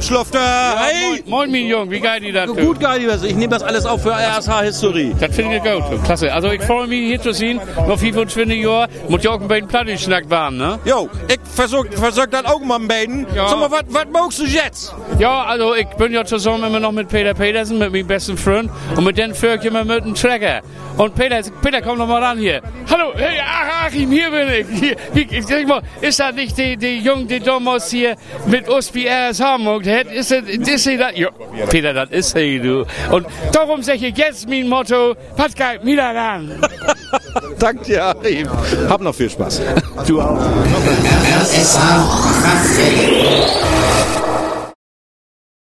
Schlufter. Hey! Moin, mein Jung, wie geil die das? Gut geil, ich nehme das alles auf für RSH-Historie. Das finde ich gut, klasse. Also ich freue mich hier zu sehen, noch 25 Jahre, muss ja auch ein bisschen Plattenschnack waren, ne? Jo, ich versuch das auch mal ein bisschen. Ja. Sag mal, was magst du jetzt? Ja, also ich bin ja zusammen immer noch mit Peter Petersen, mit meinem besten Freund. Und mit dem führe ich immer mit dem Tracker. Und Peter, komm noch mal ran hier. Hallo, hey, Achim, hier bin ich. Hier, sag mal, ist das nicht die Jung, die damals hier mit uns bei RS Hamburg hat? Ist das? Ja, Peter, das ist sie, du. Und darum sage ich jetzt mein Motto, Pascal, wieder ran. Danke dir, Achim. Hab noch viel Spaß. Du auch. RSH